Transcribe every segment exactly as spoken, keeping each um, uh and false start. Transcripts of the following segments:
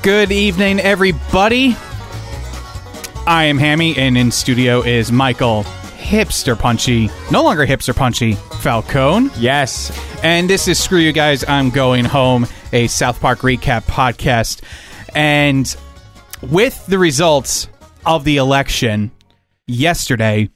Good evening, everybody. I am Hammy, and in studio is Michael Hipster Punchy, no longer Hipster Punchy, Falcone. Yes. And this is Screw You Guys, I'm Going Home, a South Park recap podcast. And with the results of the election yesterday,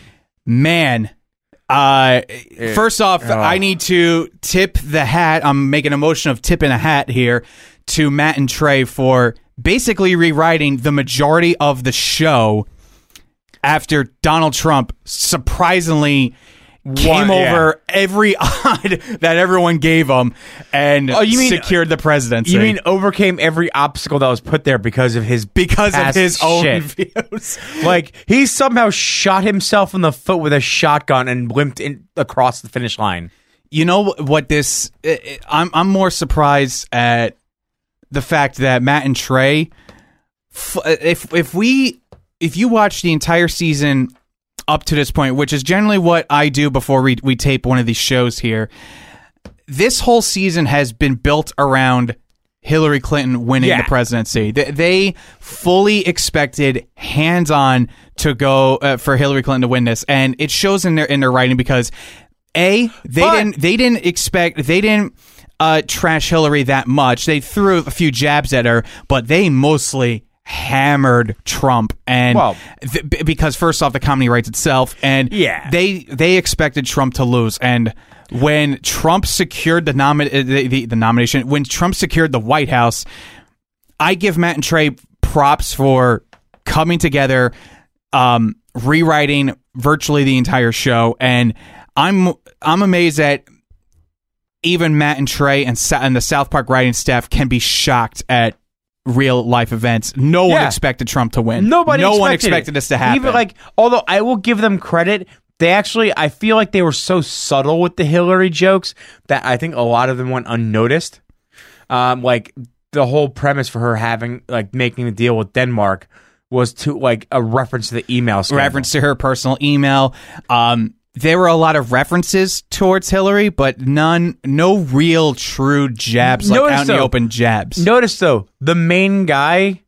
man, uh, it, first off, oh. I need to tip the hat. I'm making a motion of tipping a hat here to Matt and Trey for basically rewriting the majority of the show after Donald Trump surprisingly came What? over Yeah. every odd that everyone gave him and Oh, you mean- secured the presidency. You mean overcame every obstacle that was put there because of his because of past his own shit. views? Like, he somehow shot himself in the foot with a shotgun and limped in, across the finish line. You know what this... I- I'm, I'm more surprised at the fact that Matt and Trey... f- If, if we... If you watch the entire season up to this point, which is generally what I do before we, we tape one of these shows here, this whole season has been built around Hillary Clinton winning Yeah. the presidency. They, they fully expected hands-on to go uh, for Hillary Clinton to win this, and it shows in their in their writing because A, they But- didn't they didn't expect they didn't uh, trash Hillary that much. They threw a few jabs at her, but they mostly hammered Trump, and Well- th- b- because first off, the company writes itself, and Yeah. they they expected Trump to lose, and when Trump secured the, nomi- uh, the, the the nomination, when Trump secured the White House, I give Matt and Trey props for coming together, um, rewriting virtually the entire show, and I'm I'm amazed that even Matt and Trey and, Sa- and the South Park writing staff can be shocked at real life events. No one Yeah. expected Trump to win. Nobody no expected one it. expected this to happen. Even like, although I will give them credit, they actually, I feel like they were so subtle with the Hillary jokes that I think a lot of them went unnoticed. Um, like the whole premise for her having, like, making the deal with Denmark was to, like, a reference to the email scandal. reference to her personal email. Um, there were a lot of references towards Hillary, but none, no real true jabs, like Notice out in the though- open jabs. Notice though, the main guy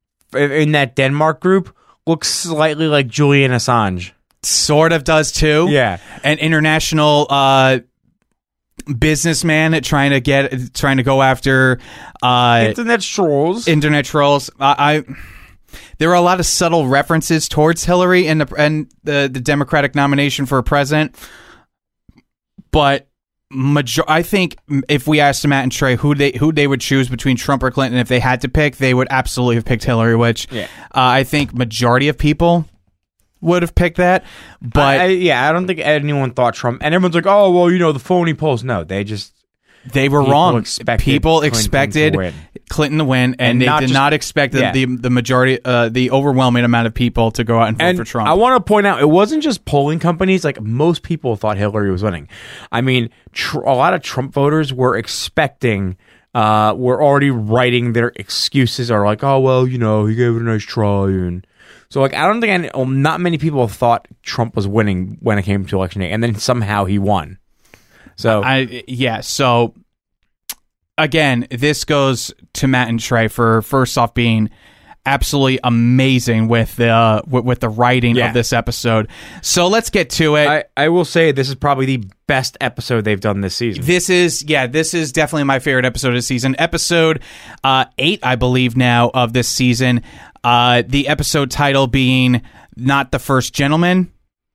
in that Denmark group looks slightly like Julian Assange. Sort of does too. Yeah. An international uh, businessman trying to get, trying to go after uh, Internet trolls. internet trolls. I, I there were a lot of subtle references towards Hillary and the and the, the Democratic nomination for president, but major- I think if we asked Matt and Trey who they who they would choose between Trump or Clinton, if they had to pick, they would absolutely have picked Hillary. Which Yeah. uh, I think majority of people would have picked that. But I, I- yeah, I don't think anyone thought Trump. And everyone's like, oh, well, you know, the phony polls. No, they just... they were people wrong. expected People Clinton to expected win. Clinton to win, and, And they not did just- not expect the, yeah. the the majority, uh, the overwhelming amount of people to go out and vote And for Trump. I want to point out, it wasn't just polling companies. Like, most people thought Hillary was winning. I mean, tr- a lot of Trump voters were expecting... Uh, were already writing their excuses, or like, oh, well, you know, he gave it a nice try. And so, like, I don't think any, um, not many people thought Trump was winning when it came to election day, and then somehow he won. So, I yeah. So again, this goes to Matt and Trey for first off being absolutely amazing with the uh, with, with the writing Yeah. of this episode. So let's get to it. I, I will say this is probably the best episode they've done this season. This is, yeah, this is definitely my favorite episode of the season. Episode uh, eight, I believe now, of this season. Uh, the episode title being Not the First Gentleman.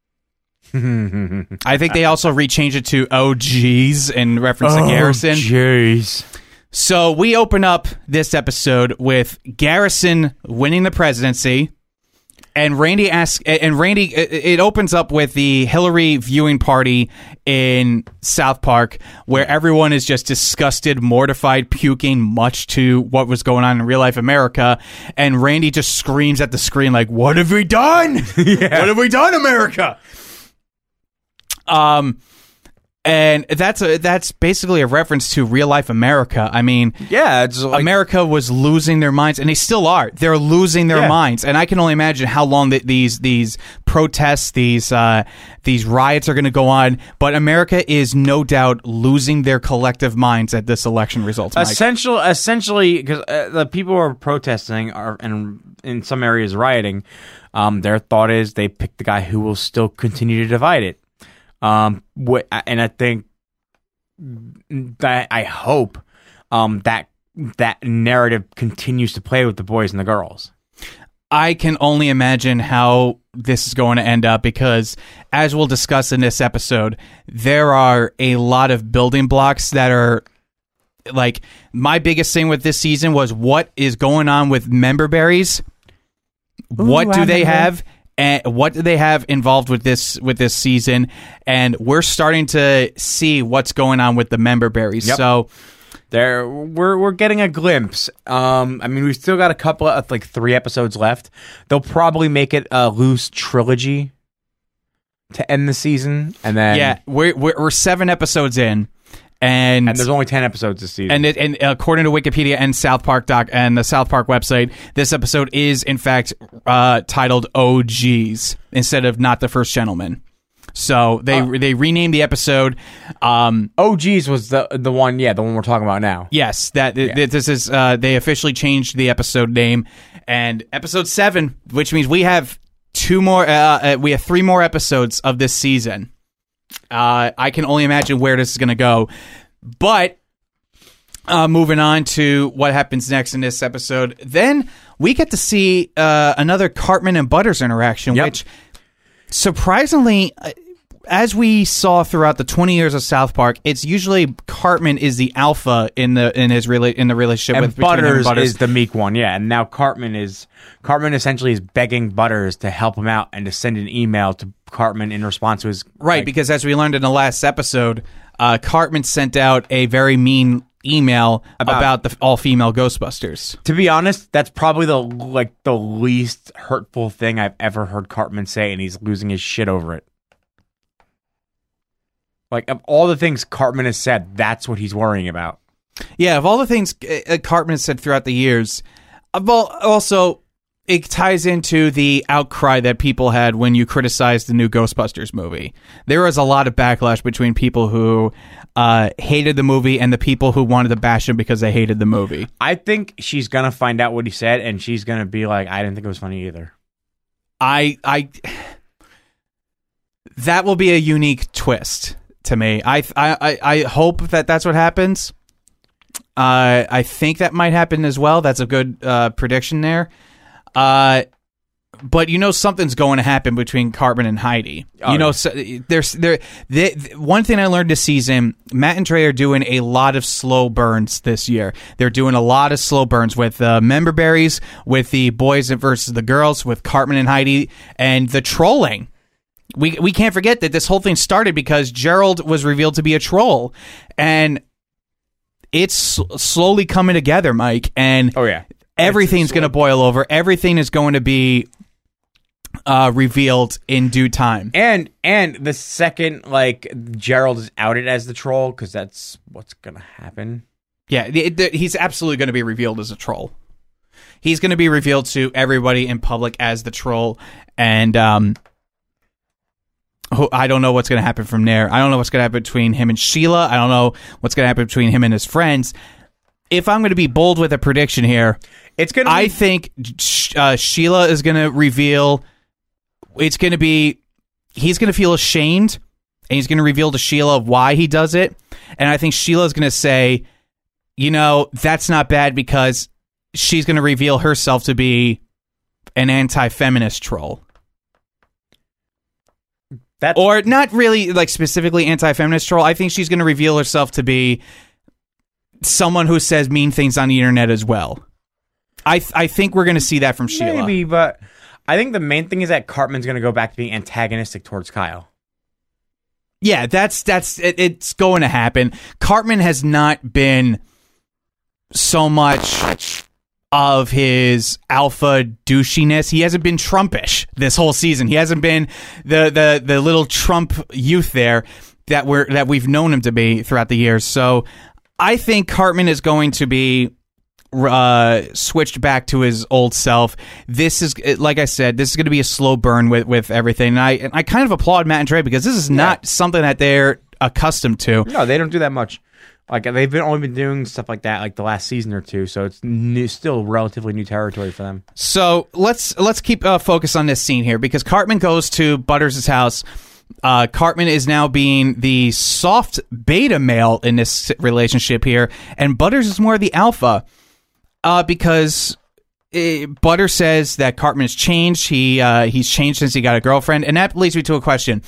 I think they also rechanged it to O Gs in reference to Garrison. Jeez. So we open up this episode with Garrison winning the presidency. And Randy asks, and Randy, it opens up with the Hillary viewing party in South Park, where everyone is just disgusted, mortified, puking, much to what was going on in real life America. And Randy just screams at the screen like, "What have we done? Yeah. What have we done, America?" Um, And that's a, that's basically a reference to real life America. I mean, yeah, it's like, America was losing their minds, and they still are. They're losing their Yeah. minds, and I can only imagine how long that these these protests, these uh, these riots are going to go on. But America is no doubt losing their collective minds at this election result. Mike. essential, essentially, because uh, the people who are protesting are, and in some areas rioting, um, their thought is they pick the guy who will still continue to divide it. Um, wh- and I think that I hope um, that that narrative continues to play with the boys and the girls. I can only imagine how this is going to end up because, as we'll discuss in this episode, there are a lot of building blocks that are like my biggest thing with this season was what is going on with member berries. What Ooh, do they member. have? And what do they have involved with this with this season? And we're starting to see what's going on with the member berries. Yep. So There, we're we're getting a glimpse. Um, I mean, we've still got a couple of like three episodes left. They'll probably make it a loose trilogy to end the season, and then yeah, we're we're, we're seven episodes in, and and there's only ten episodes this season. And it, and according to Wikipedia and South Park doc and the South Park website, this episode is in fact uh, titled "O Gs" instead of "Not the First Gentleman." So they Oh. they renamed the episode. Um, O Gs was the the one, yeah, the one we're talking about now. yes, that th- th- this is uh, they officially changed the episode name, and episode seven, which means we have two more. Uh, uh, we have three more episodes of this season. Uh, I can only imagine where this is going to go, but. Uh, moving on to what happens next in this episode, then we get to see uh, another Cartman and Butters interaction, Yep. which surprisingly, uh, as we saw throughout the twenty years of South Park, it's usually Cartman is the alpha in the in his rela- in the relationship And with between him and Butters, Butters. is the meek one, yeah. And now Cartman is Cartman essentially is begging Butters to help him out and to send an email to Cartman in response to his right, like, because as we learned in the last episode, uh, Cartman sent out a very mean email About- about, the all-female Ghostbusters. To be honest, that's probably the like the least hurtful thing I've ever heard Cartman say, and he's losing his shit over it. Like, of all the things Cartman has said, that's what he's worrying about. Yeah, of all the things uh, Cartman has said throughout the years, uh, well, also it ties into the outcry that people had when you criticized the new Ghostbusters movie. There was a lot of backlash between people who uh, hated the movie and the people who wanted to bash him because they hated the movie. I think she's gonna find out what he said, and she's gonna be like, "I didn't think it was funny either." I, I, that will be a unique twist to me. I, I, I I hope that that's what happens. Uh, I think that might happen as well. That's a good uh, prediction there. Uh, but you know something's going to happen between Cartman and Heidi. Oh, you know, yeah. so, there's there. They, one thing I learned this season: Matt and Trey are doing a lot of slow burns this year. They're doing a lot of slow burns with uh, member berries, with the boys versus the girls, with Cartman and Heidi, and the trolling. We we can't forget that this whole thing started because Gerald was revealed to be a troll, and it's sl- slowly coming together, Mike. And Oh yeah, everything's It's going to boil over. Everything is going to be uh, revealed in due time. And and the second like Gerald is outed as the troll, because that's what's gonna happen. Yeah, the, the, he's absolutely going to be revealed as a troll. He's going to be revealed to everybody in public as the troll, and um, who- I don't know what's going to happen from there. I don't know what's going to happen between him and Sheila. I don't know what's going to happen between him and his friends. If I'm going to be bold with a prediction here, It's gonna. I be, think uh, Sheila is going to reveal. It's going to be. He's going to feel ashamed, and he's going to reveal to Sheila why he does it. And I think Sheila is going to say, you know, that's not bad, because she's going to reveal herself to be an anti-feminist troll. that's Or not really like specifically anti-feminist troll. I think she's going to reveal herself to be someone who says mean things on the internet as well. I th- I think we're going to see that from Sheila. maybe, but I think the main thing is that Cartman's gonna go back to being antagonistic towards Kyle. Yeah, that's that's it, it's going to happen. Cartman has not been so much of his alpha douchiness. He hasn't been Trumpish this whole season. He hasn't been the the the little Trump youth there that we're that we've known him to be throughout the years. So I think Cartman is going to be uh, switched back to his old self. This is, like I said, this is going to be a slow burn with with everything. And I and I kind of applaud Matt and Trey because this is not yeah. something that they're accustomed to. No, they don't do that much. Like they've been only been doing stuff like that like the last season or two, so it's new, still relatively new territory for them. So let's let's keep uh, focus on this scene here because Cartman goes to Butters' house. Uh, Cartman is now being the soft beta male in this relationship here, and Butters is more the alpha uh, because it, Butters says that Cartman has changed. He uh, he's changed since he got a girlfriend, and that leads me to a question.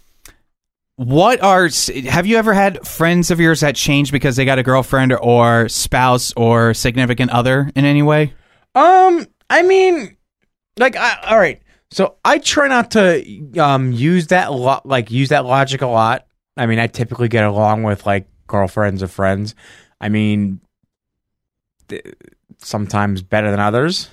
What are have you ever had friends of yours that changed because they got a girlfriend or spouse or significant other in any way? Um, I mean, like, I, all right. So I try not to um use that lo- like use that logic a lot. I mean, I typically get along with like girlfriends of friends. I mean, th- sometimes better than others.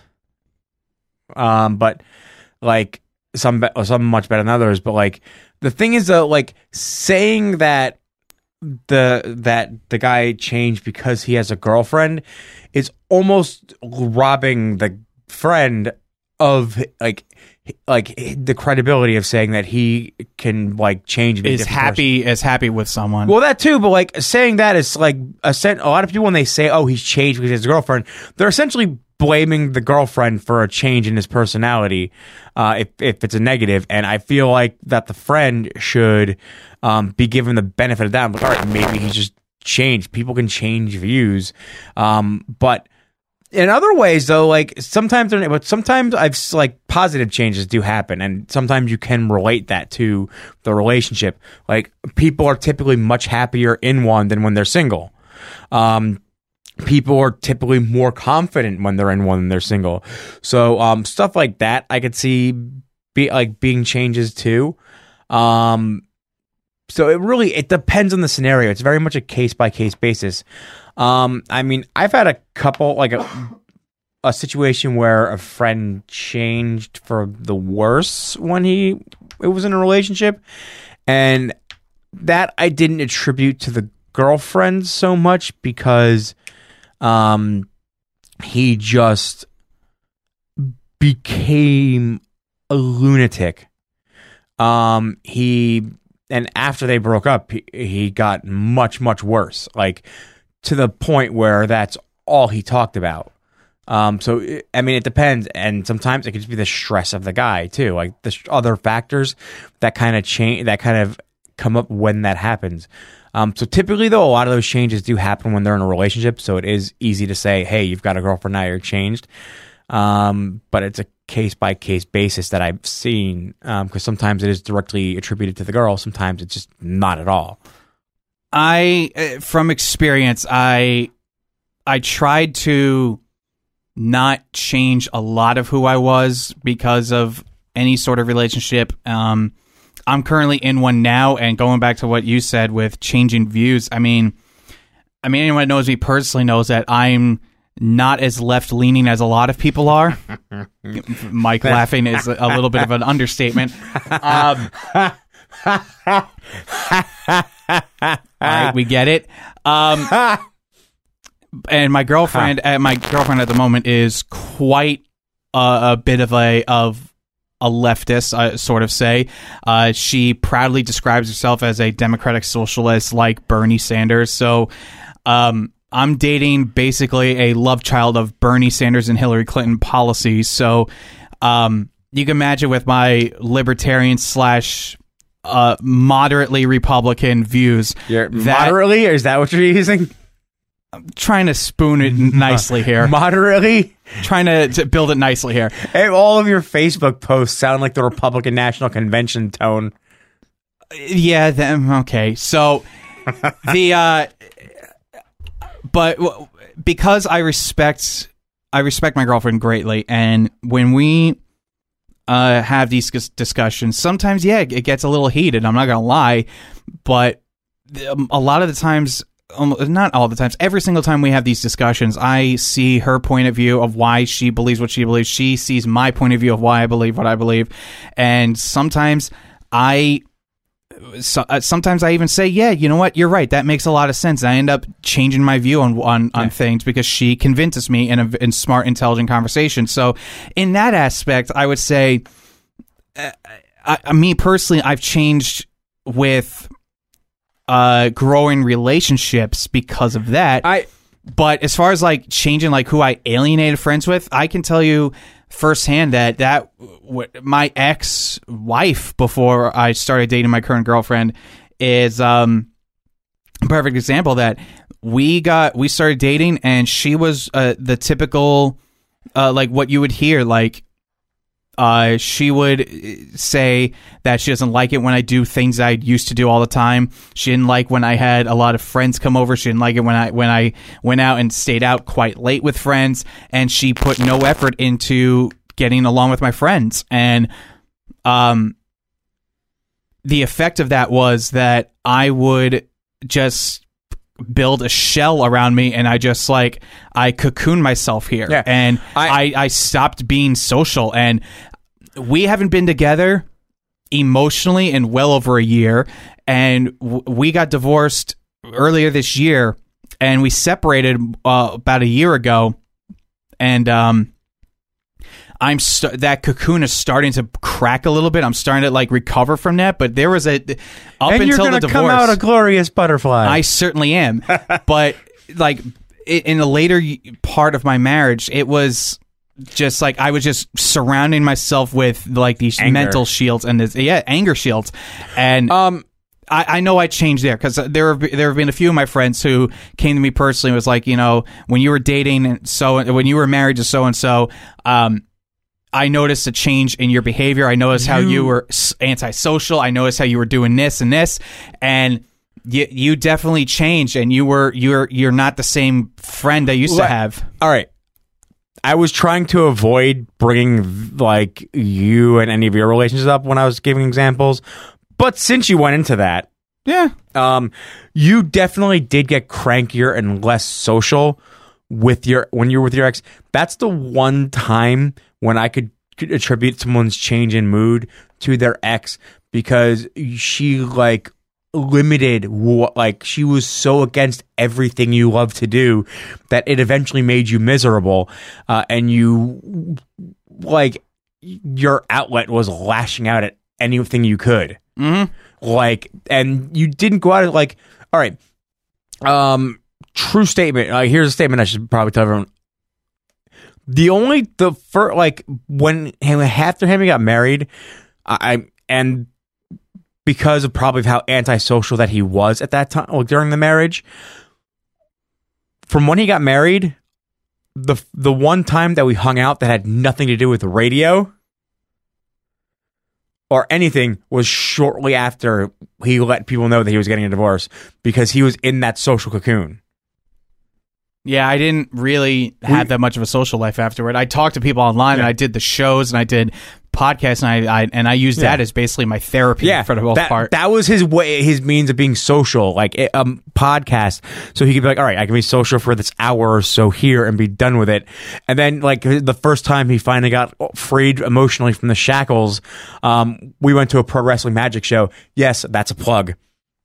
Um, but like some be- some much better than others. But like. The thing is, though, like saying that the that the guy changed because he has a girlfriend is almost robbing the friend of like like the credibility of saying that he can like change and be a is different happy person. is happy with someone. Well, that too, but like saying that is like a, sen- a lot of people when they say, "Oh, he's changed because he has a girlfriend," they're essentially blaming the girlfriend for a change in his personality, uh, if if it's a negative. And I feel like that the friend should um, be given the benefit of the doubt. Like, all right, maybe he's just changed. People can change views, um, but in other ways, though, like sometimes, they're, but sometimes I've like positive changes do happen, and sometimes you can relate that to the relationship. Like people are typically much happier in one than when they're single. Um, People are typically more confident when they're in one than they're single. So um, stuff like that I could see be like being changes too. Um, so it really it depends on the scenario. It's very much a case by case basis. Um, I mean, I've had a couple like a a situation where a friend changed for the worse when he it was in a relationship, and that I didn't attribute to the girlfriend so much because Um, he just became a lunatic. Um, he, and after they broke up, he, he got much, much worse, like to the point where that's all he talked about. Um, so, I mean, it depends. And sometimes it could just be the stress of the guy too, like the other factors that kind of change, that kind of come up when that happens. Um, so typically, though, a lot of those changes do happen when they're in a relationship. So it is easy to say, hey, you've got a girlfriend now, you're changed. Um, but it's a case-by-case basis that I've seen because um, sometimes it is directly attributed to the girl. Sometimes it's just not at all. I, from experience, I I tried to not change a lot of who I was because of any sort of relationship. Um I'm currently in one now, and going back to what you said with changing views, I mean, I mean, anyone that knows me personally knows that I'm not as left-leaning as a lot of people are. Mike laughing is a little bit of an understatement. Um, all right, we get it. Um, and my girlfriend, uh, my girlfriend at the moment is quite a, a bit of a of. a leftist, I sort of say. Uh, she proudly describes herself as a democratic socialist like Bernie Sanders. So um, I'm dating basically a love child of Bernie Sanders and Hillary Clinton policies. So um, you can imagine with my libertarian slash uh, moderately Republican views. You're moderately? Is that what you're using? I'm trying to spoon it nicely here. Moderately? Trying to, to build it nicely here. Hey, all of your Facebook posts sound like the Republican National Convention tone. Yeah, them, okay. So, the, uh, but because I respect, I respect my girlfriend greatly, and when we uh, have these discussions, sometimes, yeah, it gets a little heated, I'm not going to lie, but a lot of the times, um, not all the times, every single time we have these discussions, I see her point of view of why she believes what she believes. She sees my point of view of why I believe what I believe. And sometimes I, so, uh, sometimes I even say, yeah, you know what? You're right. That makes a lot of sense. And I end up changing my view on, on, on yeah. things because she convinces me in a in smart, intelligent conversation. So in that aspect, I would say, uh, I, me personally, I've changed with uh, growing relationships because of that. I, but as far as like changing like who I alienated friends with, I can tell you firsthand that that w- my ex-wife before I started dating my current girlfriend is um, a perfect example that we got we started dating and she was uh, the typical uh, like what you would hear like. Uh, she would say that she doesn't like it when I do things I used to do all the time. She didn't like when I had a lot of friends come over. She didn't like it when I when I went out and stayed out quite late with friends. And she put no effort into getting along with my friends. And um, the effect of that was that I would just build a shell around me and I just like I cocoon myself here yeah. and I, I I stopped being social and we haven't been together emotionally in well over a year and w- we got divorced earlier this year and we separated uh, about a year ago and um I'm st- that cocoon is starting to crack a little bit. I'm starting to like recover from that, but there was a up and until you're the gonna divorce. Come out a glorious butterfly. I certainly am, but like in a later part of my marriage, it was just like I was just surrounding myself with like these anger. mental shields and this yeah anger shields, and um. I, I know I changed there because there have, there have been a few of my friends who came to me personally and was like, you know, when you were dating and so when you were married to so and so, um. I noticed a change in your behavior. I noticed how You- you were s- antisocial. I noticed how you were doing this and this, and you you definitely changed. And you were you're you're not the same friend I used to Let- have. All right. I was trying to avoid bringing like you and any of your relationships up when I was giving examples, but since you went into that, Yeah, um, you definitely did get crankier and less social with your when you were with your ex. That's the one time when I could, could attribute someone's change in mood to their ex because she like limited what like she was so against everything you love to do that it eventually made you miserable, uh, and you like your outlet was lashing out at anything you could. mm-hmm. Like, and you didn't go out of like, all right, um, true statement. Uh, here's a statement I should probably tell everyone. The only the first like when him after him he got married, I and because of probably how antisocial that he was at that time well, during the marriage. From when he got married, the the one time that we hung out that had nothing to do with the radio or anything was shortly after he let people know that he was getting a divorce because he was in that social cocoon. Yeah, I didn't really have that much of a social life afterward. I talked to people online, yeah. and I did the shows, and I did podcasts, and I, I and I used yeah. that as basically my therapy yeah, for the most that, part. That was his way, his means of being social, like a um, podcast. So he could be like, all right, I can be social for this hour or so here and be done with it. And then, like the first time he finally got freed emotionally from the shackles, um, we went to a pro wrestling magic show. Yes, that's a plug.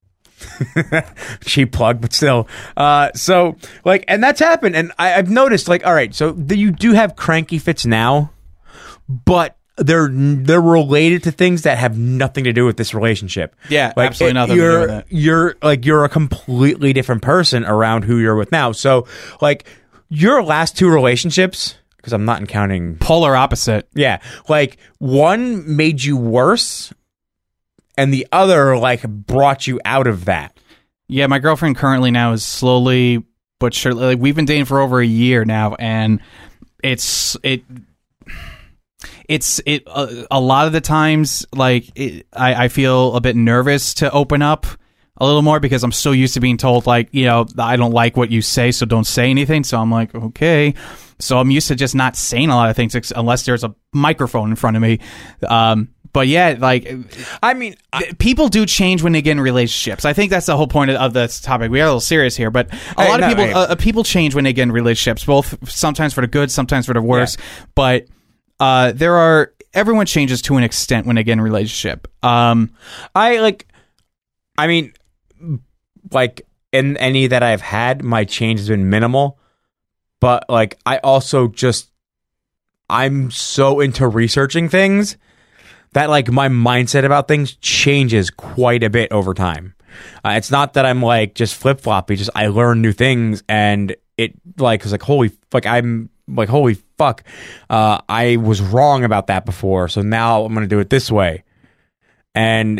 Cheap plug, but still. Uh, so like, and that's happened, and I, I've noticed, like, all right, so the, you do have cranky fits now, but they're they're related to things that have nothing to do with this relationship. Yeah, like, absolutely it, nothing to you're, do with that. You're like you're a completely different person around who you're with now. So like your last two relationships, because I'm not counting polar opposite. Yeah, like one made you worse. And the other, like, brought you out of that. Yeah, my girlfriend currently now is slowly but surely. Like, we've been dating for over a year now, and it's it. It's it. Uh, a lot of the times, like, it, I, I feel a bit nervous to open up a little more because I'm so used to being told, like, you know, I don't like what you say, so don't say anything. So I'm like, okay. So I'm used to just not saying a lot of things unless there's a microphone in front of me. Um, But yeah, like, I mean, I, people do change when they get in relationships. I think that's the whole point of, of this topic. We are a little serious here, but a Hey, lot no, of people hey. uh, people change when they get in relationships, both sometimes for the good, sometimes for the worse. Yeah. But uh, there are everyone changes to an extent when they get in a relationship. Um, I like, I mean, like in any that I've had, my change has been minimal. But like, I also just, I'm so into researching things that like my mindset about things changes quite a bit over time. Uh, it's not that I'm like just flip floppy, just I learn new things and it like is like holy like I'm like holy fuck, uh, I was wrong about that before, so now I'm gonna do it this way. And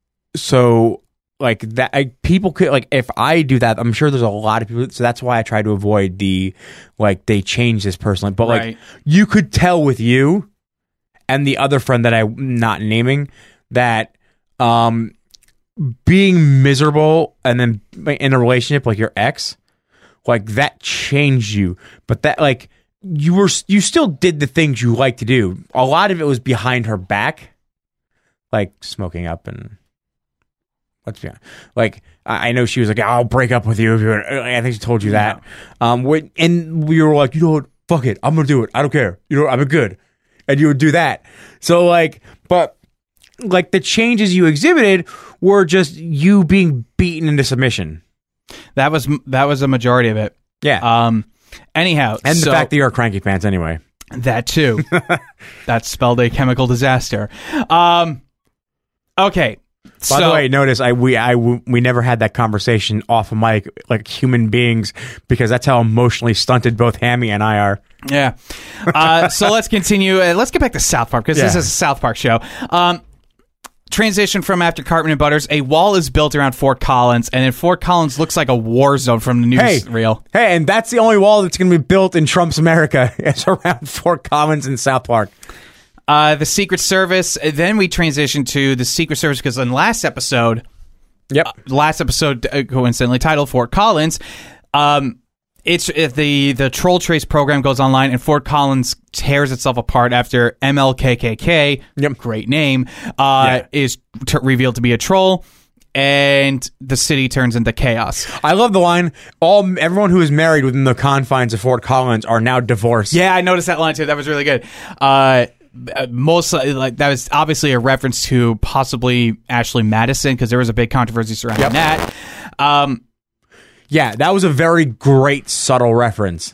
so like that, I, people could like if I do that, I'm sure there's a lot of people. So that's why I try to avoid the like they change this personally. But like Right. you could tell with you and the other friend that I'm not naming that um, being miserable and then in a relationship like your ex, like that changed you. But that like you were you still did the things you like to do. A lot of it was behind her back, like smoking up and let's be honest. Like I I know she was like, I'll break up with you if you're. I think she told you that. Um, when, and we were like, you know what? Fuck it, I'm gonna do it. I don't care. You know, I'm good. And you would do that. So like, but like the changes you exhibited were just you being beaten into submission. that was that was a majority of it. Yeah. Um. Anyhow, and the so, fact that you're a cranky pants anyway. that too, that spelled a chemical disaster. Um. Okay. By so, the way, notice I we I we never had that conversation off of mic like human beings because that's how emotionally stunted both Hammy and I are. Yeah. Uh, so let's continue. Uh, let's get back to South Park because this Yeah. is a South Park show. Um, transition from after Cartman and Butters. A wall is built around Fort Collins, and then Fort Collins looks like a war zone from the Hey, newsreel. hey, and that's the only wall that's going to be built in Trump's America. It's around Fort Collins in South Park. Uh, the Secret Service. uh, Then we transition to the Secret Service because in last episode, Yep. last episode uh, coincidentally titled Fort Collins, um, it's if the the Troll Trace program goes online and Fort Collins tears itself apart after M L K K K, Yep. great name, uh, Yeah. is t- revealed to be a troll, and the city turns into chaos. I love the line. All everyone who is married within the confines of Fort Collins are now divorced. Yeah, I noticed that line too. That was really good. Uh, most like that was obviously a reference to possibly Ashley Madison because there was a big controversy surrounding Yep. that. Um, Yeah, that was a very great subtle reference.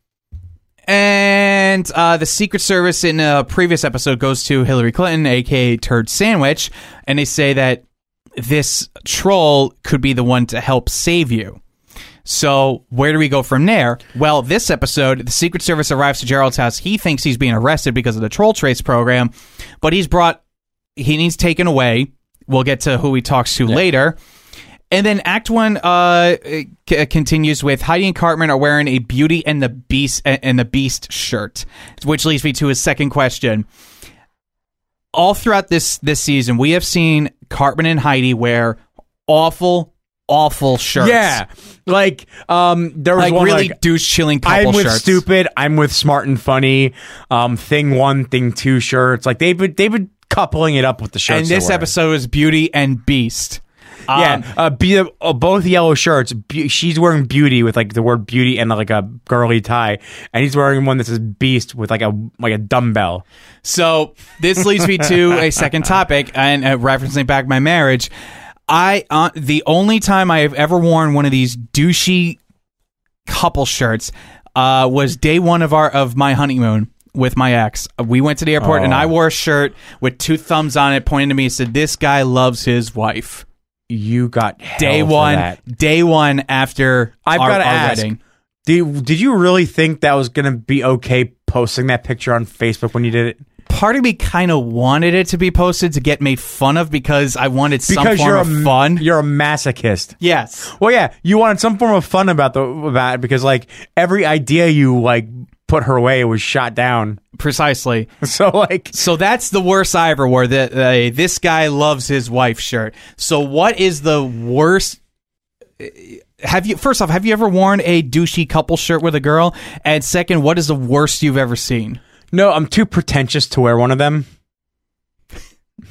And uh, the Secret Service in a previous episode goes to Hillary Clinton, aka Turd Sandwich, and they say that this troll could be the one to help save you. So where do we go from there? Well, this episode, the Secret Service arrives to Gerald's house. He thinks he's being arrested because of the Troll Trace program, but he's brought, he needs taken away. We'll get to who he talks to Yeah. later. And then Act One uh, c- continues with Heidi and Cartman are wearing a Beauty and the Beast and the Beast shirt, which leads me to his second question. All throughout this this season, we have seen Cartman and Heidi wear awful, awful shirts. Yeah, like um, there was like one really like, douche chilling couple I'm with shirts. stupid. I'm with smart and funny. Um, thing one, thing two shirts. Like they've been they've been coupling it up with the shirts. And they're this wearing. episode is Beauty and Beast. Um, Yeah, uh, be, uh, both yellow shirts. Be- she's wearing Beauty with like the word Beauty and like a girly tie, and he's wearing one that says Beast with like a like a dumbbell. So this leads me to a second topic, and uh, referencing back my marriage. I uh, the only time I have ever worn one of these douchey couple shirts uh, was day one of our of my honeymoon with my ex. We went to the airport, Oh. and I wore a shirt with two thumbs on it, pointing to me, and said, "This guy loves his wife." You got hell Day for one, that. day one after I've our, got to our ask. wedding. Did, did you really think that was going to be okay posting that picture on Facebook when you did it? Part of me kind of wanted it to be posted to get made fun of because I wanted some Because form you're of a fun. You're a masochist. Yes. Well, yeah, you wanted some form of fun about the about it because like every idea you like put her way was shot down. Precisely. So like, So that's the worst I ever wore. The, the this guy loves his wife shirt. So what is the worst? Have you first off, have you ever worn a douchey couple shirt with a girl? And second, what is the worst you've ever seen? no, I'm too pretentious to wear one of them.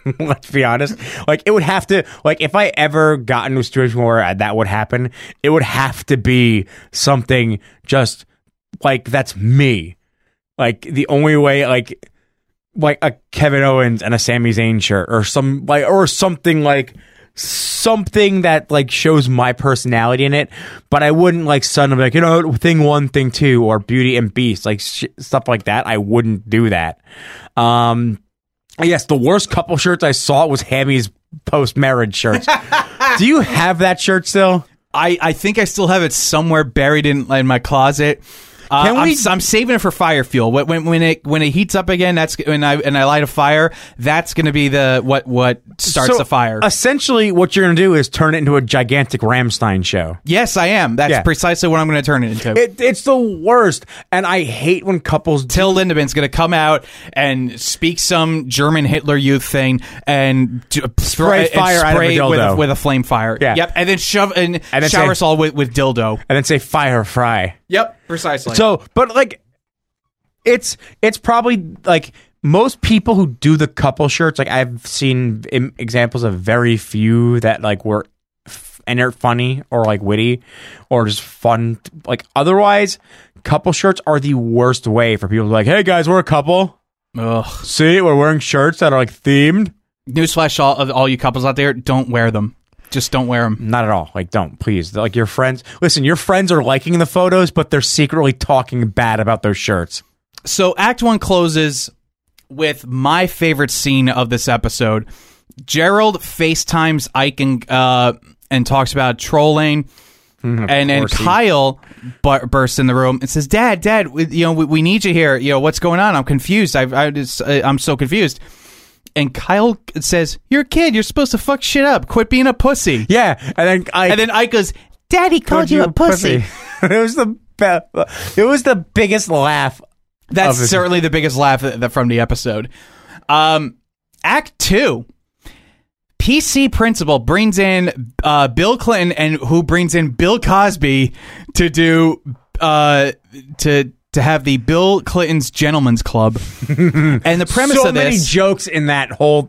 Let's be honest. Like, it would have to, like, if I ever got into a situation where that would happen, it would have to be something just, like, that's me. Like, the only way, like, like a Kevin Owens and a Sami Zayn shirt, or some, like, or something, like, something that, like, shows my personality in it, but I wouldn't, like, suddenly be like, you know, thing one, thing two, or Beauty and Beast, like, sh- stuff like that. I wouldn't do that. Um, yes, the worst couple shirts I saw was Hammy's post-marriage shirts. Do you have that shirt still? I, I think I still have it somewhere buried in, in my closet. Uh, Can we- I'm, I'm saving it for fire fuel. When, when when it when it heats up again, that's when I and I light a fire. That's going to be the what what starts So, the fire. Essentially, what you're going to do is turn it into a gigantic Rammstein show. Yes, I am. That's Yeah. precisely what I'm going to turn it into. It, it's the worst, and I hate when couples. Till Lindemann's going to come out and speak some German Hitler Youth thing and d- Spray throw- fire and out of a spray with, dildo. with a flame fire. Yeah. Yep. And then shove and, And then shower say- us all with, with dildo. and then say fire fry. Yep. Precisely. So, but like, it's it's probably like most people who do the couple shirts. Like, I've seen im- examples of very few that like were f- and they're funny or like witty or just fun. Like, otherwise, couple shirts are the worst way for people to be like, hey guys, we're a couple. Ugh. See, we're wearing shirts that are like themed. Newsflash, all of all you couples out there, don't wear them. Just don't wear them. Not at all. Like, don't, please. Like, your friends, listen, your friends are liking the photos, but they're secretly talking bad about those shirts. So Act One closes with my favorite scene of this episode. Gerald FaceTimes Ike and, uh, and talks about trolling. Mm, and then course he- Kyle bur- bursts in the room and says, "Dad, Dad, we, you know we, we need you here. You know what's going on? I'm confused. I, I just, I, I'm so confused." And Kyle says, "You're a kid. You're supposed to fuck shit up. Quit being a pussy." Yeah, and then I And then Ike goes, "Daddy called you a pussy." it was the be- it was the biggest laugh. That's of it. certainly the biggest laugh that, that from the episode. Um, Act Two. P C Principal brings in uh, Bill Clinton, and who brings in Bill Cosby to do uh, to to have the Bill Clinton's Gentlemen's Club. And the premise so of many this, jokes in that whole.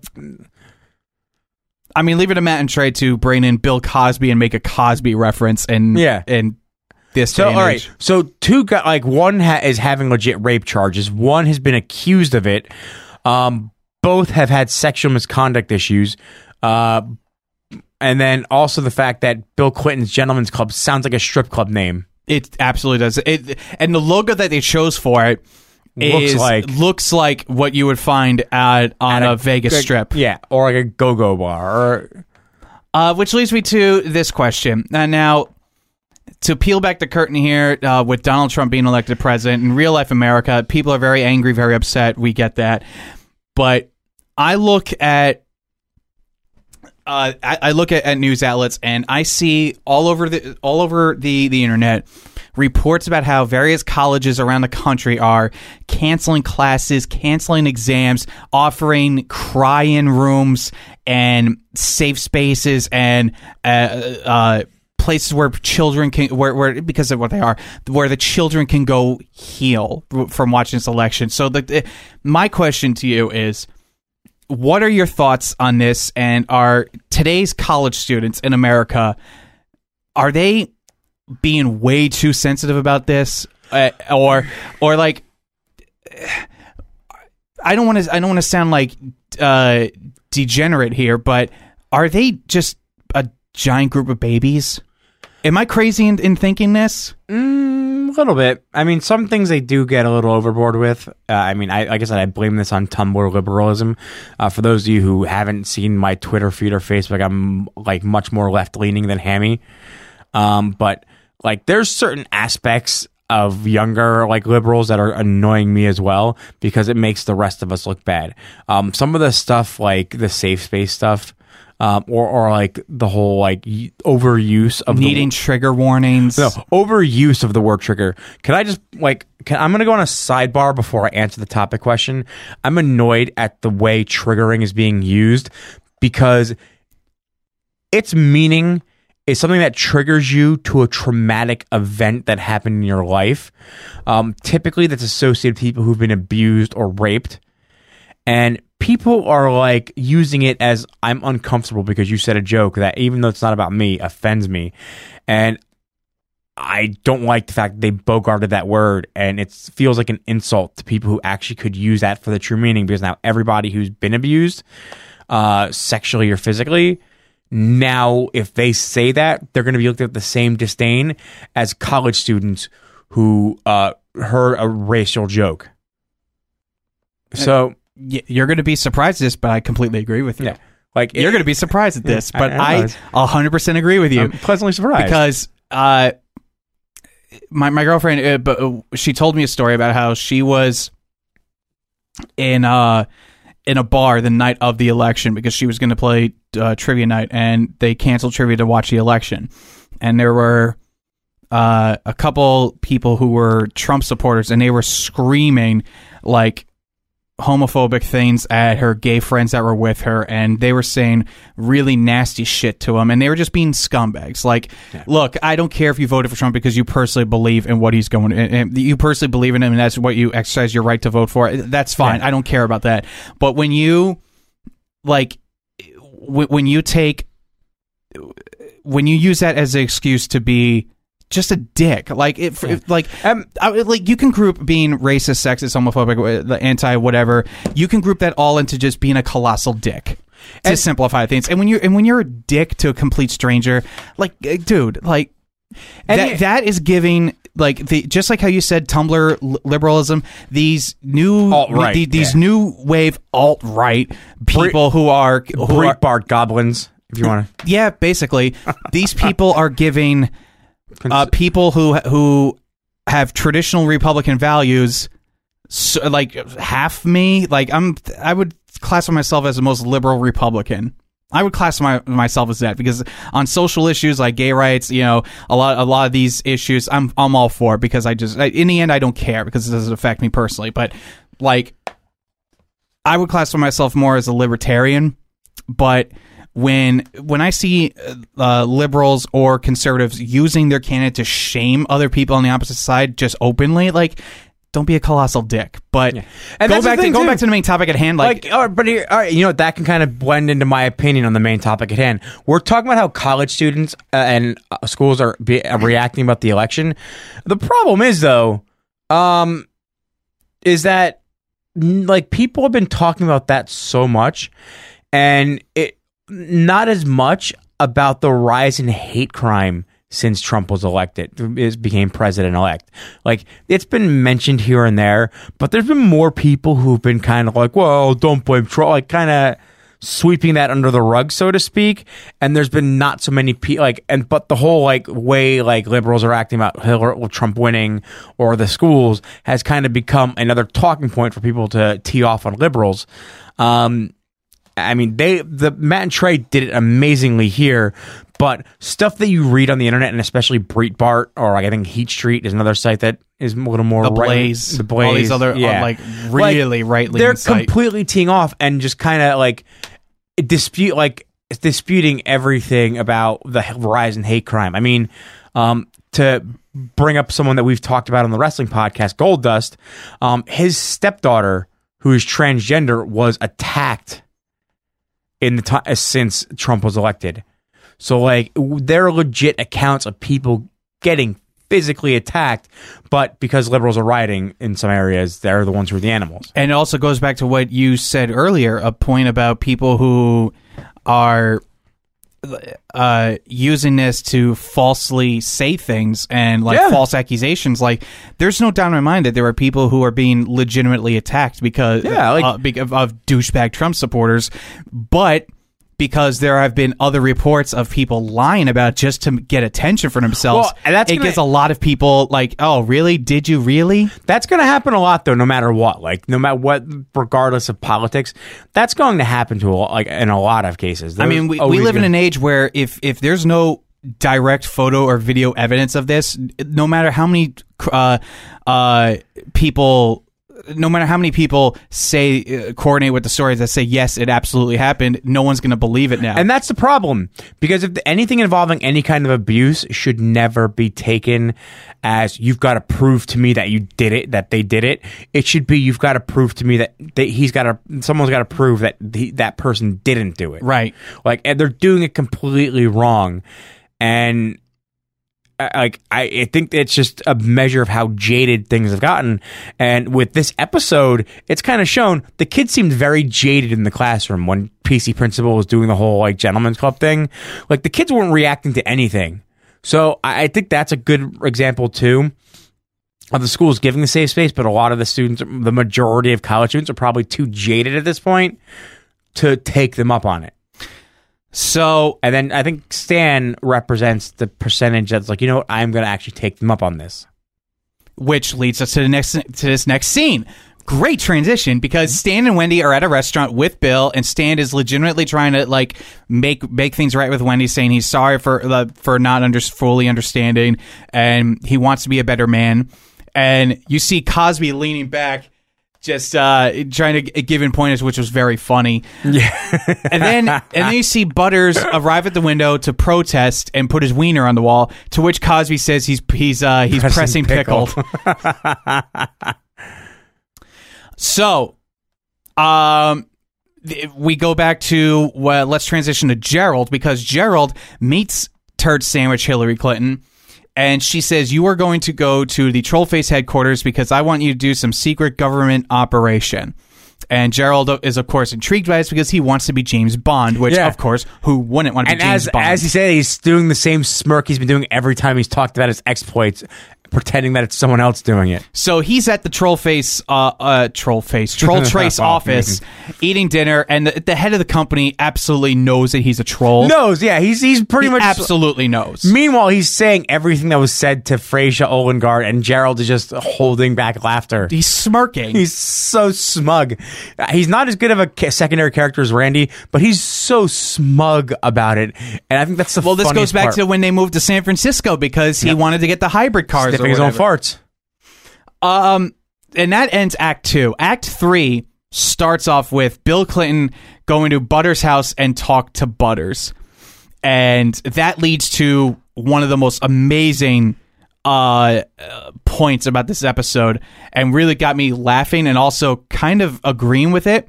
I mean, leave it to Matt and Trey to bring in Bill Cosby and make a Cosby reference, and Yeah. and this So day and all right, age. so two guys, like one ha- is having legit rape charges. One has been accused of it. Um, both have had sexual misconduct issues. Uh, and then also the fact that Bill Clinton's Gentlemen's Club sounds like a strip club name. It absolutely does. It and the logo that they chose for it Looks is, like- looks like what you would find at on At a, Vegas like- strip. Yeah, or like a go-go bar. Or Uh, which leads me to this question. Uh, now, to peel back the curtain here, uh, with Donald Trump being elected president, in real life America, people are very angry, very upset. We get that. But I look at uh, I, I look at, at news outlets, and I see all over the all over the, the internet reports about how various colleges around the country are canceling classes, canceling exams, offering cry-in rooms and safe spaces and uh, uh, places where children can, where, where because of what they are, where the children can go heal from watching this election. So the, my question to you is, what are your thoughts on this? And are today's college students in America, are they being way too sensitive about this, uh, or or like, I don't want to I don't want to sound like uh, degenerate here, but are they just a giant group of babies? Am I crazy in, in thinking this? Mm, a little bit. I mean, some things they do get a little overboard with. Uh, I mean, I, like I said, I blame this on Tumblr liberalism. Uh, for those of you who haven't seen my Twitter feed or Facebook, I'm like much more left leaning than Hammy. Um, but like, there's certain aspects of younger like liberals that are annoying me as well, because it makes the rest of us look bad. Um, some of the stuff like the safe space stuff. Um, or, or like the whole like y- overuse of Needing the, trigger warnings. no overuse of the word trigger. Can I just like? Can, I'm going to go on a sidebar before I answer the topic question. I'm annoyed at the way triggering is being used, because its meaning is something that triggers you to a traumatic event that happened in your life. Um, typically, that's associated with people who've been abused or raped. And people are like using it as I'm uncomfortable because you said a joke that even though it's not about me offends me, and I don't like the fact that they bogarted that word, and it feels like an insult to people who actually could use that for the true meaning, because now everybody who's been abused uh, sexually or physically, now if they say that, they're going to be looked at with the same disdain as college students who uh, heard a racial joke. So you're going to be surprised at this, but I completely agree with you. Yeah, like you're it, going to be surprised at this, yeah, but I, I I one hundred percent agree with you. I'm pleasantly surprised because uh, my my girlfriend, uh, but uh, she told me a story about how she was in uh in a bar the night of the election because she was going to play uh, trivia night, and they canceled trivia to watch the election, and there were uh, a couple people who were Trump supporters, and they were screaming like homophobic things at her gay friends that were with her, and they were saying really nasty shit to him, and they were just being scumbags. Like, yeah. Look, I don't care if you voted for Trump because you personally believe in what he's going, and you personally believe in him, and that's what you exercise your right to vote for. That's fine. Yeah. I don't care about that. But when you like, w- when you take, when you use that as an excuse to be just a dick, like if, yeah. if like um, I, like you can group being racist, sexist, homophobic, the anti whatever. You can group that all into just being a colossal dick to and, simplify things. And when you're and when you're a dick to a complete stranger, like dude, like that it, that is giving like the just like how you said Tumblr liberalism. These new alt-right, the, these yeah. new wave alt right people Bre- who are who Breitbart are, goblins. If you want to, yeah, basically these people are giving. Uh, people who who have traditional Republican values, so, like half me, like I'm, I would classify myself as the most liberal Republican. I would classify myself as that because on social issues like gay rights, you know, a lot a lot of these issues, I'm I'm all for because I just in the end I don't care because it doesn't affect me personally. But like, I would classify myself more as a libertarian, but. When when I see uh, liberals or conservatives using their candidate to shame other people on the opposite side just openly, like, don't be a colossal dick. But yeah. and go back to go back to the main topic at hand. Like, like all right, but here, all right, you know that can kind of blend into my opinion on the main topic at hand. We're talking about how college students uh, and uh, schools are, be, are reacting about the election. The problem is though, um, is that like people have been talking about that so much, and it. Not as much about the rise in hate crime since Trump was elected, is became president-elect. Like, it's been mentioned here and there, but there's been more people who've been kind of like, well, don't blame Trump, like kind of sweeping that under the rug, so to speak. And there's been not so many people, like, and but the whole like way like liberals are acting about Hillary, Trump winning or the schools has kind of become another talking point for people to tee off on liberals. Um, I mean, they the Matt and Trey did it amazingly here, but stuff that you read on the internet, and especially Breitbart or like I think Heat Street is another site that is a little more the right, Blaze, the Blaze, all these other yeah. uh, like really like, right leaning. They're site. completely teeing off and just kind of like dispute like disputing everything about the rise in hate crime. I mean, um, to bring up someone that we've talked about on the wrestling podcast, Goldust, um, his stepdaughter, who is transgender, was attacked. In the time since Trump was elected, so like there are legit accounts of people getting physically attacked, but because liberals are rioting in some areas, they're the ones who are the animals. And it also goes back to what you said earlier, a point about people who are uh, using this to falsely say things and like yeah. false accusations. Like, there's no doubt in my mind that there are people who are being legitimately attacked because yeah, like, uh, because of douchebag Trump supporters, but because there have been other reports of people lying about it just to get attention for themselves. Well, and that's it gonna, gets a lot of people like, oh, really? Did you really? That's going to happen a lot, though, no matter what. Like, no matter what, regardless of politics, that's going to happen to a, like in a lot of cases. There's I mean, we, we live gonna... in an age where if if there's no direct photo or video evidence of this, no matter how many uh, uh, people no matter how many people say uh, coordinate with the stories that say yes, it absolutely happened, no one's going to believe it now. And that's the problem, because if anything involving any kind of abuse should never be taken as you've got to prove to me that you did it, that they did it. It should be you've got to prove to me that they, he's got to, someone's got to prove that the, that person didn't do it. Right. Like, and they're doing it completely wrong. And like, I, I think it's just a measure of how jaded things have gotten. And with this episode, it's kind of shown the kids seemed very jaded in the classroom when P C principal was doing the whole like gentleman's club thing. Like, the kids weren't reacting to anything. So I, I think that's a good example too of the schools giving the safe space, but a lot of the students, the majority of college students, are probably too jaded at this point to take them up on it. So, and then I think Stan represents the percentage that's like, you know what, I'm going to actually take them up on this. Which leads us to the next to this next scene. Great transition, because Stan and Wendy are at a restaurant with Bill, and Stan is legitimately trying to like make make things right with Wendy, saying he's sorry for uh, for not under, fully understanding, and he wants to be a better man. And you see Cosby leaning back, just uh, trying to give in pointers, which was very funny. Yeah. and then and then you see Butters arrive at the window to protest and put his wiener on the wall, to which Cosby says he's he's uh, he's pressing, pressing pickle. pickle. So, um, th- we go back to well, let's transition to Gerald, because Gerald meets Turd Sandwich Hillary Clinton. And she says, you are going to go to the Trollface headquarters because I want you to do some secret government operation. And Gerald is, of course, intrigued by this because he wants to be James Bond, which, yeah. of course, who wouldn't want to and be James as, Bond? As he said, he's doing the same smirk he's been doing every time he's talked about his exploits, pretending that it's someone else doing it. So he's at the Trollface, uh, uh, Trollface, Troll Trace office, eating dinner, and the, the head of the company absolutely knows that he's a troll. Knows, yeah, he's he's pretty he much absolutely knows. Meanwhile, he's saying everything that was said to Frasier Olengard, and Gerald is just holding back laughter. He's smirking. He's so smug. He's not as good of a secondary character as Randy, but he's so smug about it, and I think that's the well. This goes back part. to when they moved to San Francisco because he yep. wanted to get the hybrid cars. Sniffing his own farts. Um, and that ends Act Two. Act Three starts off with Bill Clinton going to Butters' house and talk to Butters, and that leads to one of the most amazing uh, uh points about this episode, and really got me laughing and also kind of agreeing with it.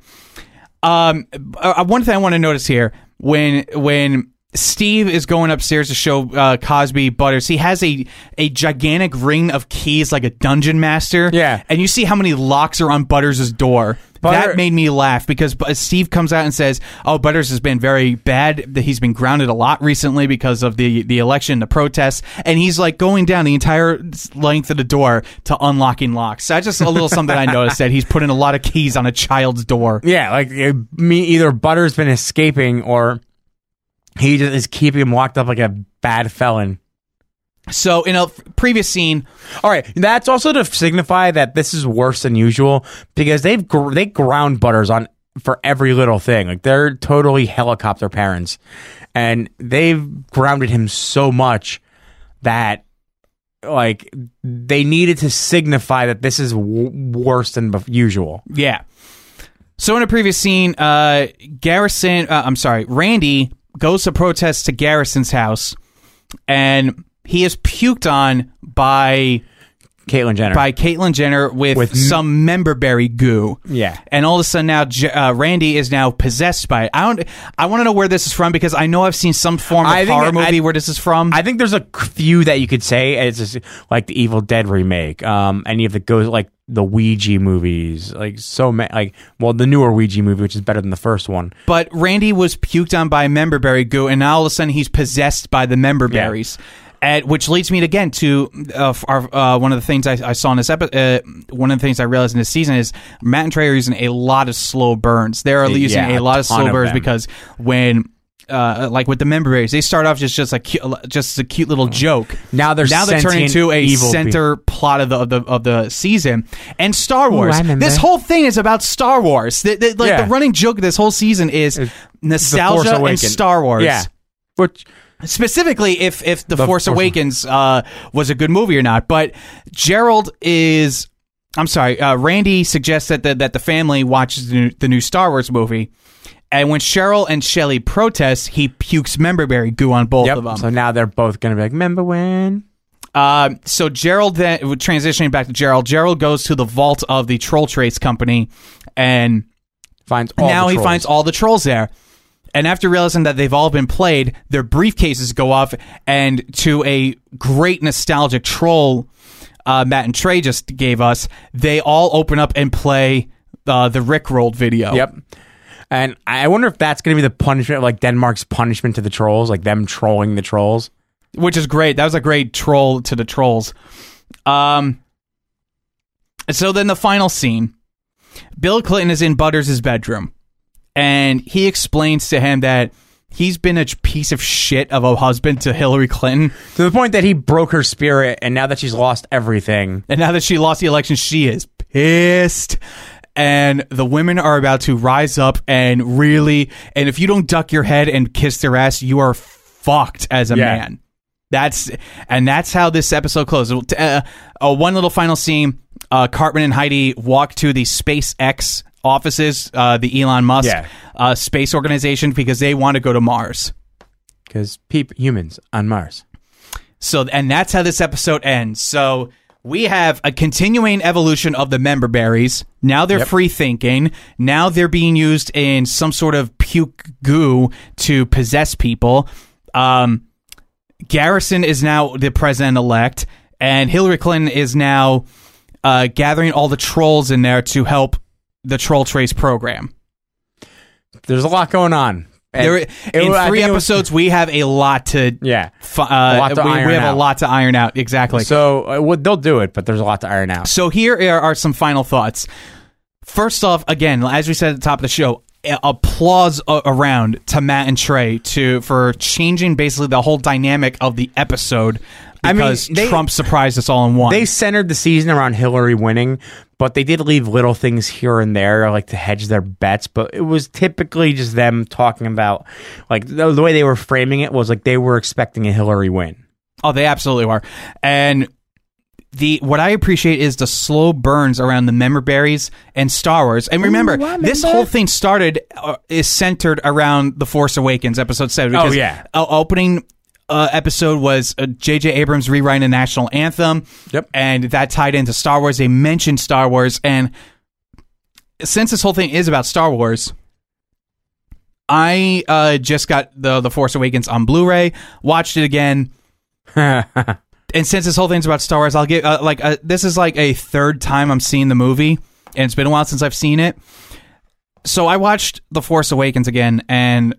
Um, uh, one thing I want to notice here when when. Steve is going upstairs to show uh, Cosby Butters. He has a, a gigantic ring of keys like a dungeon master. Yeah. And you see how many locks are on Butters' door. Butter- that made me laugh because Steve comes out and says, oh, Butters has been very bad. He's been grounded a lot recently because of the, the election, the protests. And he's like going down the entire length of the door to unlocking locks. That's just a little something I noticed, that he's putting a lot of keys on a child's door. Yeah, like uh, me, either Butters been escaping or he just is keeping him locked up like a bad felon. So in a previous scene, all right, that's also to signify that this is worse than usual because they've gr- they ground Butters on for every little thing. Like, they're totally helicopter parents, and they've grounded him so much that like they needed to signify that this is w- worse than usual. Yeah. So in a previous scene, uh, Garrison, uh, I'm sorry, Randy goes to protest to Garrison's house, and he is puked on by Caitlyn Jenner. By Caitlyn Jenner with, with some memberberry goo. Yeah. And all of a sudden now, uh, Randy is now possessed by it. I don't. I want to know where this is from because I know I've seen some form of I horror think, movie I, where this is from. I think there's a few that you could say. It's just like the Evil Dead remake. Um, any of the goes like the Ouija movies, like so many. Like, well, the newer Ouija movie, which is better than the first one. But Randy was puked on by memberberry goo, and now all of a sudden he's possessed by the memberberries. Yeah. At, which leads me again to uh, our, uh, one of the things I, I saw in this episode. Uh, one of the things I realized in this season is Matt and Trey are using a lot of slow burns. They're using yeah, a lot a of slow of burns them. because when, uh, like with the memberberries, they start off just just a cute, just a cute little joke. Now they're now they're turning into a center people. plot of the, of the of the season. And Star Wars. Ooh, this whole thing is about Star Wars. The, the, like yeah. the running joke of this whole season is it's nostalgia and Star Wars. Yeah, which. Specifically, if if the, the Force, Force Awakens uh, was a good movie or not, but Gerald is I'm sorry. Uh, Randy suggests that the, that the family watches the new, the new Star Wars movie, and when Cheryl and Shelley protest, he pukes memberberry goo on both Yep. of them. So now they're both going to be like, remember when? Uh, so Gerald, then transitioning back to Gerald, Gerald goes to the vault of the Troll Trace Company, and Finds all now the he trolls. finds all the trolls there. And after realizing that they've all been played, their briefcases go off, and to a great nostalgic troll uh, Matt and Trey just gave us, they all open up and play uh, the Rickrolled video. Yep. And I wonder if that's going to be the punishment, like Denmark's punishment to the trolls, like them trolling the trolls. Which is great. That was a great troll to the trolls. Um. So then the final scene, Bill Clinton is in Butters' bedroom, and he explains to him that he's been a piece of shit of a husband to Hillary Clinton. To the point that he broke her spirit, and now that she's lost everything. And now that she lost the election, she is pissed. And the women are about to rise up and really, and if you don't duck your head and kiss their ass, you are fucked as a Yeah. man. That's, and that's how this episode closes. Uh, uh, one little final scene, uh, Cartman and Heidi walk to the SpaceX offices, uh, the Elon Musk Yeah. uh, space organization, because they want to go to Mars. Because peep humans on Mars. So, and that's how this episode ends. So we have a continuing evolution of the member berries. Now they're Yep. free thinking. Now they're being used in some sort of puke goo to possess people. Um, Garrison is now the president-elect, and Hillary Clinton is now uh, gathering all the trolls in there to help the Troll Trace program. There's a lot going on. And There, it- in I three think it was- etos, we have a lot to yeah. fu- uh, lot to we, iron we have out. a lot to iron out. Exactly. So uh, well, they'll do it, but there's a lot to iron out. So here are, are some final thoughts. First off, again, as we said at the top of the show, a- applause a- around to Matt and Trey to for changing basically the whole dynamic of the episode, I mean, because they- Trump surprised us all in one. They centered the season around Hillary winning, but they did leave little things here and there, like to hedge their bets. But it was typically just them talking about, like, the, the way they were framing it was like they were expecting a Hillary win. Oh, they absolutely were. And the what I appreciate is the slow burns around the member berries and Star Wars. And remember, Ooh, I this remember. whole thing started uh, is centered around The Force Awakens, episode seven. Oh, Because yeah. uh, opening uh, episode was uh, J J Abrams rewriting the national anthem. Yep. And that tied into Star Wars. They mentioned Star Wars. And since this whole thing is about Star Wars, I uh, just got the The Force Awakens on Blu-ray, watched it again. And since this whole thing's about Star Wars, I'll get uh, like uh, this is like a third time I'm seeing the movie, and it's been a while since I've seen it. So I watched The Force Awakens again, and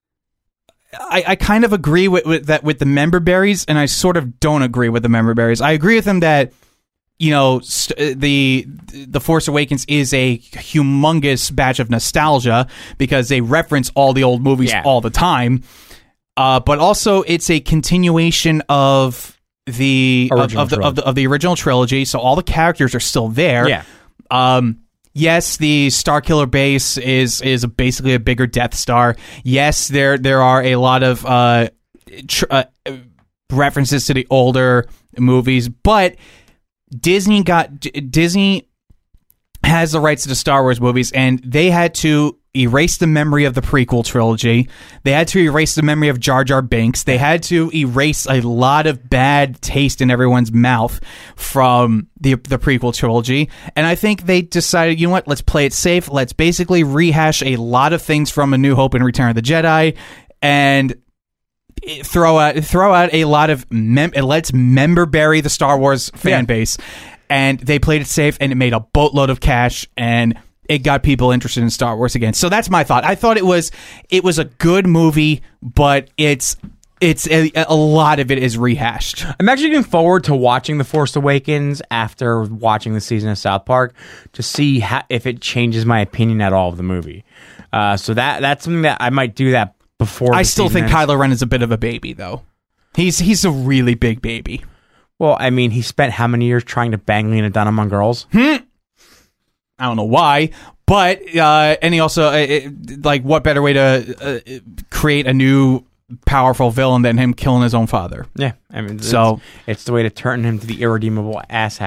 I, I kind of agree with, with that with the member berries, and I sort of don't agree with the member berries. I agree with them that you know st- the the Force Awakens is a humongous batch of nostalgia because they reference all the old movies Yeah. all the time, uh, but also it's a continuation of the of, Original of the of the of the original trilogy, so all the characters are still there. Yeah. Um yes, the Starkiller base is is basically a bigger Death Star. Yes, there there are a lot of uh, tr- uh references to the older movies, but Disney got D- Disney has the rights to the Star Wars movies, and they had to erase the memory of the prequel trilogy. They had to erase the memory of Jar Jar Binks. They had to erase a lot of bad taste in everyone's mouth from the the prequel trilogy. And I think they decided, you know what, let's play it safe. Let's basically rehash a lot of things from A New Hope and Return of the Jedi, and throw out throw out a lot of mem- let's member bury the Star Wars fan Yeah. base. And they played it safe, and it made a boatload of cash, and it got people interested in Star Wars again. So that's my thought. I thought it was it was a good movie, but it's it's a, a lot of it is rehashed. I'm actually looking forward to watching The Force Awakens after watching the season of South Park to see how, if it changes my opinion at all of the movie. Uh, so that that's something that I might do that before. I the still season think ends. Kylo Ren is a bit of a baby, though. He's he's a really big baby. Well, I mean, he spent how many years trying to bang Lena Dunham on girls? I don't know why, but uh, and he also uh, it, like what better way to uh, create a new powerful villain than him killing his own father? Yeah, I mean, So- it's, it's the way to turn him to the irredeemable asshat.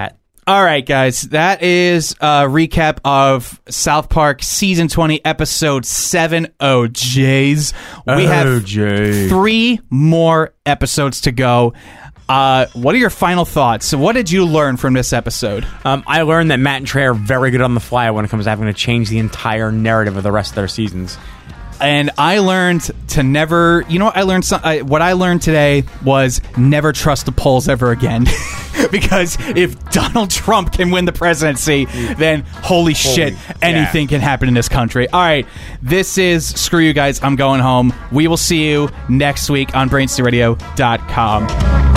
All right, guys, that is a recap of South Park Season twenty, Episode seven. Oh, Jays. We Oh, have Jay. three more episodes to go. Uh, what are your final thoughts? So what did you learn from this episode? Um, I learned that Matt and Trey are very good on the fly when it comes to having to change the entire narrative of the rest of their seasons. And I learned to never, you know what I learned? Some, I, what I learned today was never trust the polls ever again. Because if Donald Trump can win the presidency, then holy, holy shit, anything yeah. can happen in this country. All right, this is Screw You Guys, I'm going home. We will see you next week on brain state radio dot com.